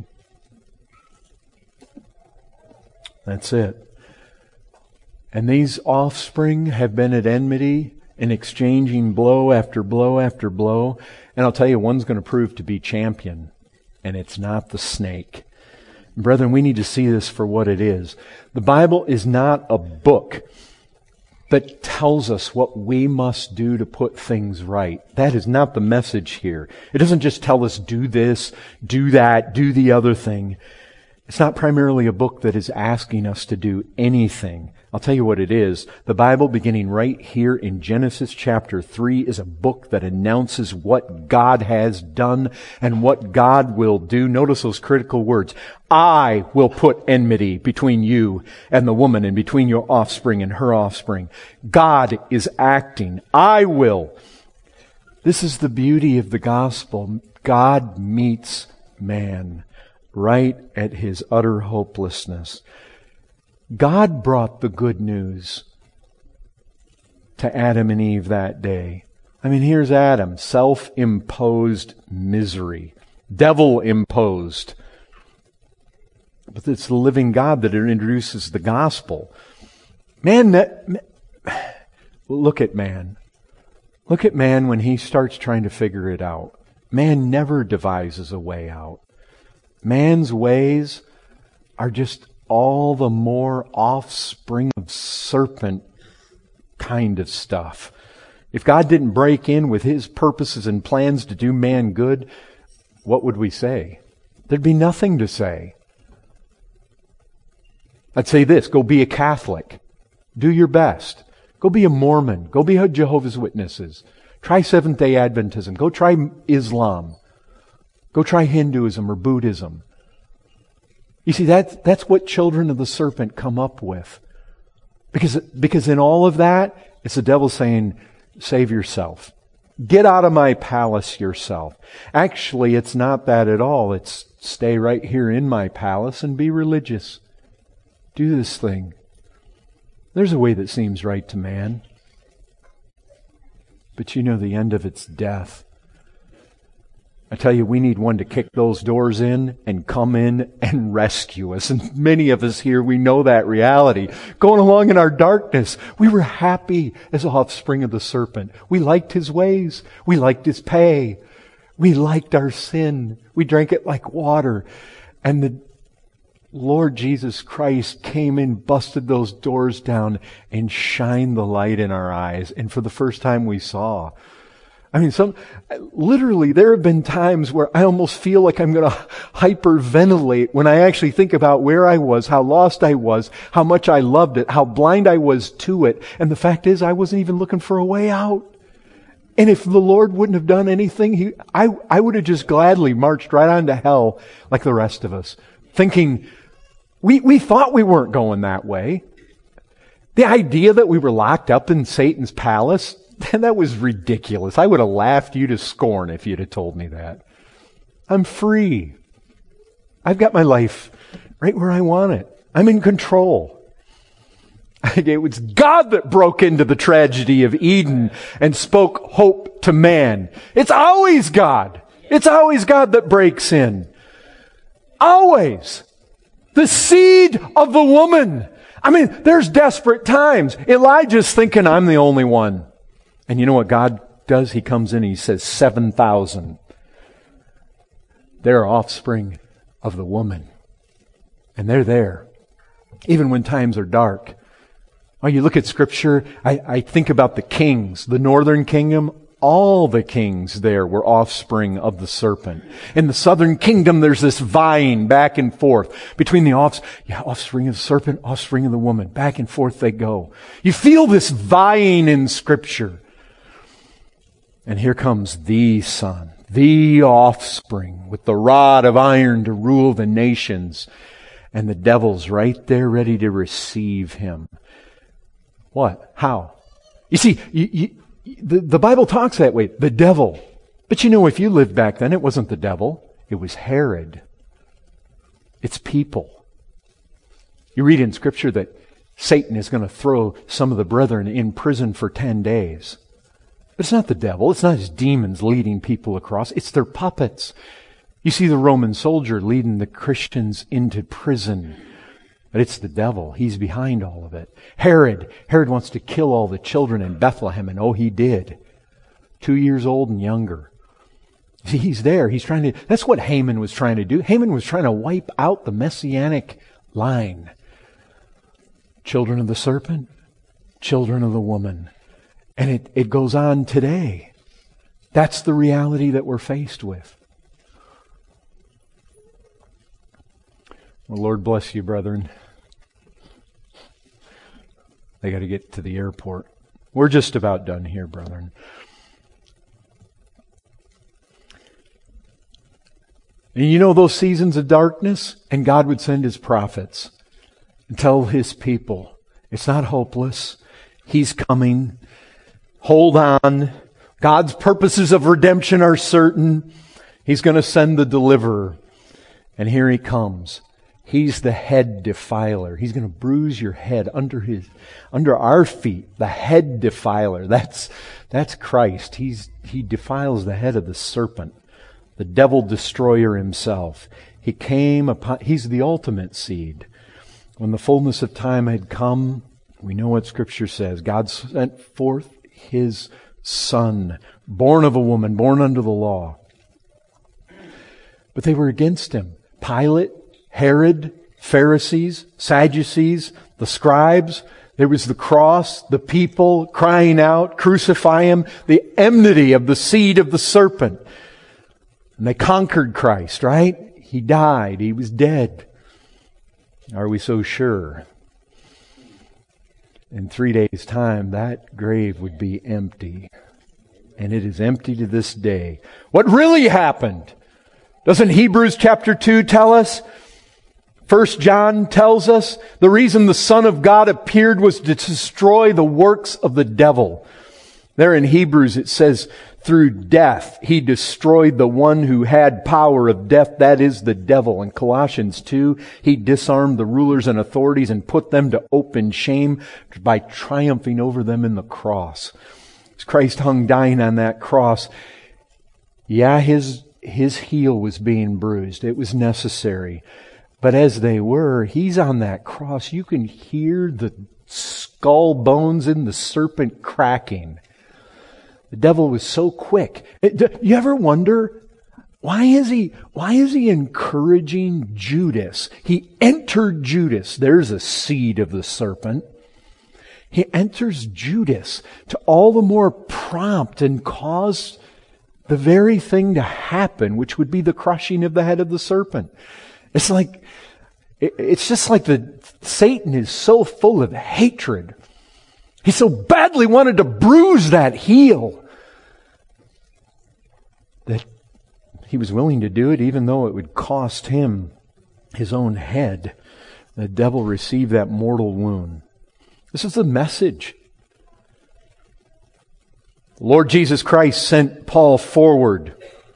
That's it. And these offspring have been at enmity and exchanging blow after blow after blow. And I'll tell you, one's going to prove to be champion. And it's not the snake. Brethren, we need to see this for what it is. The Bible is not a book that tells us what we must do to put things right. That is not the message here. It doesn't just tell us do this, do that, do the other thing. It's not primarily a book that is asking us to do anything. I'll tell you what it is. The Bible, beginning right here in Genesis chapter three, is a book that announces what God has done and what God will do. Notice those critical words. I will put enmity between you and the woman, and between your offspring and her offspring. God is acting. I will. This is the beauty of the gospel. God meets man right at his utter hopelessness. God brought the good news to Adam and Eve that day. I mean, here's Adam, self-imposed misery, devil-imposed. But it's the living God that introduces the gospel. Man, that, look at man. Look at man when he starts trying to figure it out. Man never devises a way out. Man's ways are just all the more offspring of serpent kind of stuff. If God didn't break in with His purposes and plans to do man good, what would we say? There'd be nothing to say. I'd say this, go be a Catholic. Do your best. Go be a Mormon. Go be a Jehovah's Witnesses. Try Seventh-day Adventism. Go try Islam. Go try Hinduism or Buddhism. You see, that's, that's what children of the serpent come up with. Because, because in all of that, it's the devil saying, save yourself. Get out of my palace yourself. Actually, it's not that at all. It's stay right here in my palace and be religious. Do this thing. There's a way that seems right to man. But you know the end of it's death. I tell you, we need one to kick those doors in and come in and rescue us. And many of us here, we know that reality. Going along in our darkness, we were happy as offspring of the serpent. We liked his ways. We liked his pay. We liked our sin. We drank it like water. And the Lord Jesus Christ came in, busted those doors down, and shined the light in our eyes. And for the first time we saw. I mean, some, literally, there have been times where I almost feel like I'm going to hyperventilate when I actually think about where I was, how lost I was, how much I loved it, how blind I was to it. And the fact is, I wasn't even looking for a way out. And if the Lord wouldn't have done anything, he, I, I would have just gladly marched right on to hell like the rest of us. Thinking, we, we thought we weren't going that way. The idea that we were locked up in Satan's palace, that was ridiculous. I would have laughed you to scorn if you'd have told me that. I'm free. I've got my life right where I want it. I'm in control. It was God that broke into the tragedy of Eden and spoke hope to man. It's always God. It's always God that breaks in. Always. The seed of the woman. I mean, there's desperate times. Elijah's thinking, I'm the only one. And you know what God does? He comes in and he says, seven thousand. They're offspring of the woman. And they're there. Even when times are dark. Oh, you look at Scripture, I, I think about the kings, the northern kingdom. All the kings there were offspring of the serpent. In the southern kingdom, there's this vying back and forth between the offs- yeah, offspring of the serpent, offspring of the woman. Back and forth they go. You feel this vying in Scripture. And here comes the Son, the offspring, with the rod of iron to rule the nations. And the devil's right there ready to receive him. What? How? You see, you, you, the, the Bible talks that way. The devil. But you know, if you lived back then, it wasn't the devil. It was Herod. It's people. You read in Scripture that Satan is going to throw some of the brethren in prison for ten days. But it's not the devil. It's not his demons leading people across. It's their puppets. You see the Roman soldier leading the Christians into prison. But it's the devil. He's behind all of it. Herod. Herod wants to kill all the children in Bethlehem. And oh, he did. Two years old and younger. See, he's there. He's trying to... That's what Haman was trying to do. Haman was trying to wipe out the messianic line. Children of the serpent. Children of the woman. And it, it goes on today. That's the reality that we're faced with. Well, Lord bless you, brethren. They got to get to the airport. We're just about done here, brethren. And you know those seasons of darkness? And God would send His prophets and tell His people, it's not hopeless. He's coming. Hold on. God's purposes of redemption are certain. He's going to send the deliverer. And here He comes. He's the head defiler. He's going to bruise your head under his, under our feet. The head defiler. That's, that's Christ. He's, he defiles the head of the serpent. The devil destroyer himself. He came upon, he's the ultimate seed. When the fullness of time had come, we know what Scripture says. God sent forth His Son, born of a woman, born under the law. But they were against Him. Pilate, Herod, Pharisees, Sadducees, the scribes. There was the cross, the people crying out, crucify Him, the enmity of the seed of the serpent. And they conquered Christ, right? He died. He was dead. Are we so sure? In three days' time, that grave would be empty. And it is empty to this day. What really happened? Doesn't Hebrews chapter two tell us? First John tells us the reason the Son of God appeared was to destroy the works of the devil. There in Hebrews it says, through death he destroyed the one who had power of death, that is the devil. In Colossians two, he disarmed the rulers and authorities and put them to open shame by triumphing over them in the cross. As Christ hung dying on that cross, yeah, his, his heel was being bruised. It was necessary. But as they were, He's on that cross. You can hear the skull bones in the serpent cracking. The devil was so quick. It, you ever wonder, why is he, why is he encouraging Judas? He entered Judas. There's a seed of the serpent. He enters Judas to all the more prompt and cause the very thing to happen, which would be the crushing of the head of the serpent. It's like, it's just like the Satan is so full of hatred. He so badly wanted to bruise that heel that he was willing to do it even though it would cost him his own head. The devil received that mortal wound. This is the message. The Lord Jesus Christ sent Paul forward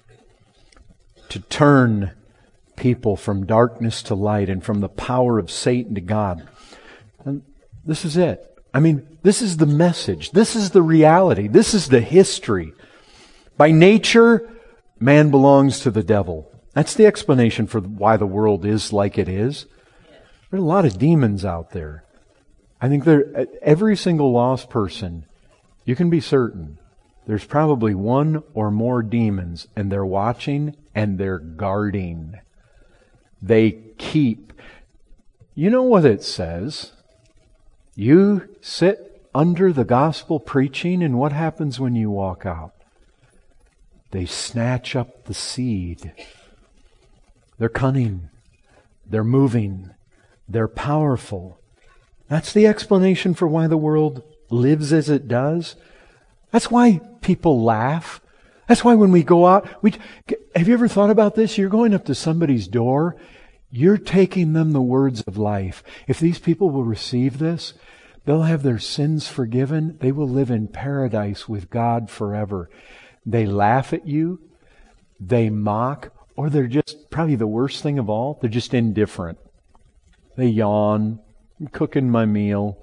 to turn people from darkness to light and from the power of Satan to God. And this is it. I mean, this is the message. This is the reality. This is the history. By nature, man belongs to the devil. That's the explanation for why the world is like it is. There are a lot of demons out there. I think there, every single lost person, you can be certain, there's probably one or more demons, and they're watching and they're guarding. They keep. You know what it says? You sit under the gospel preaching, and what happens when you walk out? They snatch up the seed. They're cunning. They're moving. They're powerful. That's the explanation for why the world lives as it does. That's why people laugh. That's why when we go out, we have you ever thought about this? You're going up to somebody's door. You're taking them the words of life. If these people will receive this, they'll have their sins forgiven. They will live in paradise with God forever. They laugh at you. They mock. Or they're just, probably the worst thing of all, they're just indifferent. They yawn. I'm cooking my meal.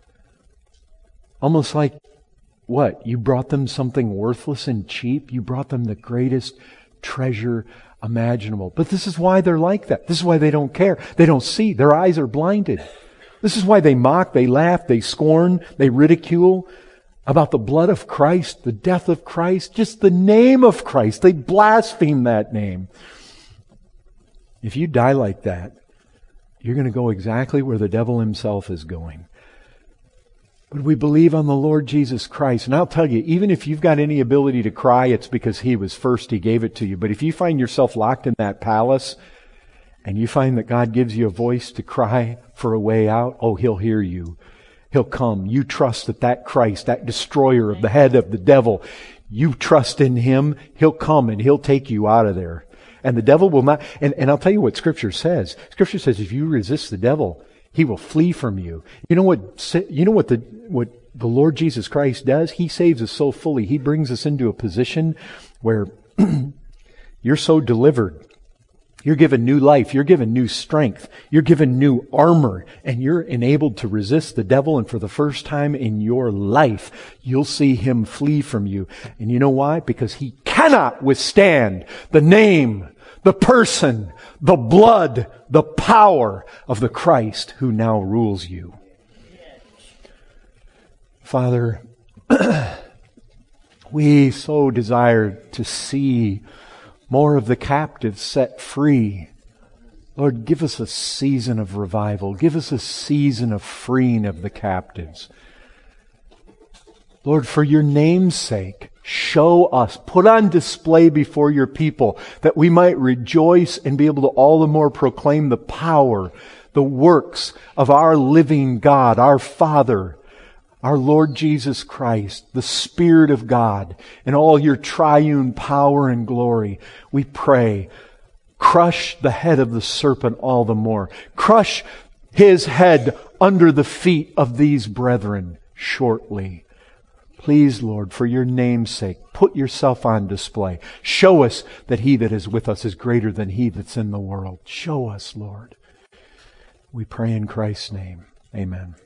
Almost like, what? You brought them something worthless and cheap? You brought them the greatest treasure imaginable. But this is why they're like that. This is why they don't care. They don't see. Their eyes are blinded. This is why they mock, they laugh, they scorn, they ridicule about the blood of Christ, the death of Christ, just the name of Christ. They blaspheme that name. If you die like that, you're going to go exactly where the devil himself is going. But we believe on the Lord Jesus Christ. And I'll tell you, even if you've got any ability to cry, it's because He was first. He gave it to you. But if you find yourself locked in that palace and you find that God gives you a voice to cry for a way out, oh, He'll hear you. He'll come. You trust that that Christ, that destroyer of the head of the devil, you trust in Him, He'll come and He'll take you out of there. And the devil will not, and, and I'll tell you what Scripture says. Scripture says if you resist the devil, he will flee from you. You know what, you know what the, what the Lord Jesus Christ does? He saves us so fully. He brings us into a position where you're so delivered. You're given new life. You're given new strength. You're given new armor. And you're enabled to resist the devil. And for the first time in your life, you'll see him flee from you. And you know why? Because he cannot withstand the name, the person, the blood, the power of the Christ who now rules you. Father, we so desire to see more of the captives set free. Lord, give us a season of revival. Give us a season of freeing of the captives. Lord, for your name's sake, show us, put on display before your people that we might rejoice and be able to all the more proclaim the power, the works of our living God, our Father, our Lord Jesus Christ, the Spirit of God, and all your triune power and glory. We pray, crush the head of the serpent all the more. Crush his head under the feet of these brethren shortly. Please, Lord, for your name's sake, put yourself on display. Show us that he that is with us is greater than he that's in the world. Show us, Lord. We pray in Christ's name. Amen.